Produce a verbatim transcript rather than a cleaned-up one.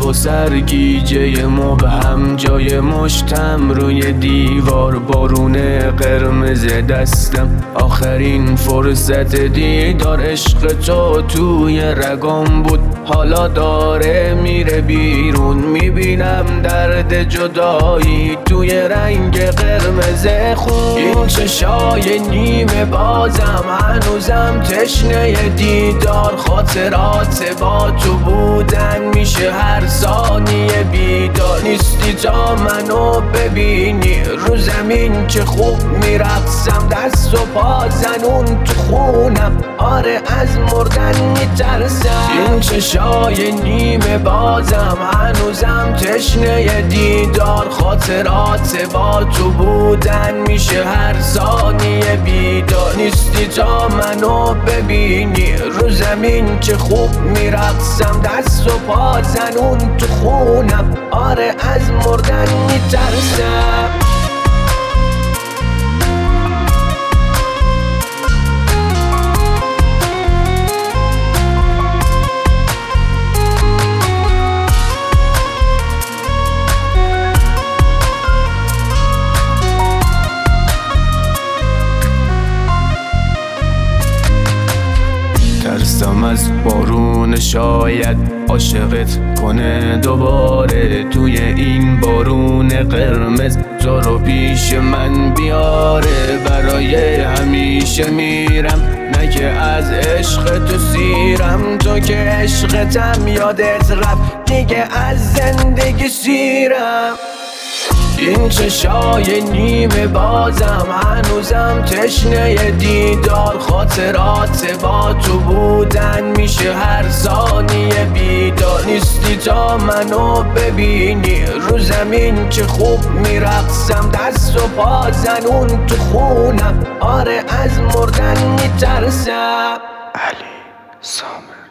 و سرگیجه مبهم جای مشتم روی دیوار، بارون قرمز دستم، آخرین فرصت دیدار. عشق تو توی رگام بود، حالا داره میره بیرون. میبینم درد جدایی توی رنگ قرمز خون. این چشای نیمه بازم هنوزم تشنه دیدار. خاطرات با تو بودن میشه هر ثانیه بیدار. نیستی تا منو ببینی رو زمین که خوب میرقصم، دست و پا زنون تو خونم، آره از مردن میترسم. این چشای نیمه بازم هنوزم تشنه دیدار. خاطرات با تو بودن میشه هر ثانیه بیدار. نیستی تا منو ببینی رو زمین که خوب میرقصم، دست و پا زنون تو خونم، آره از مردن میترسم. ترسم از بارون شاید عاشقت کنه دوباره. توی این بارون قرمز تو رو پیش من بیاره. برای همیشه میرم نه که از عشق تو سیرم، تو که عشقتم یادت رفت دیگه از زندگی سیرم. این چشای نیمه بازم هنوزم تشنه دیدار. خاطرات با تو بودن میشه هر ثانیه بیدار. نیستی تا منو ببینی رو زمین که خوب میرقصم، دست و پا زنون تو خونم، آره از مردن میترسم. علی سامر.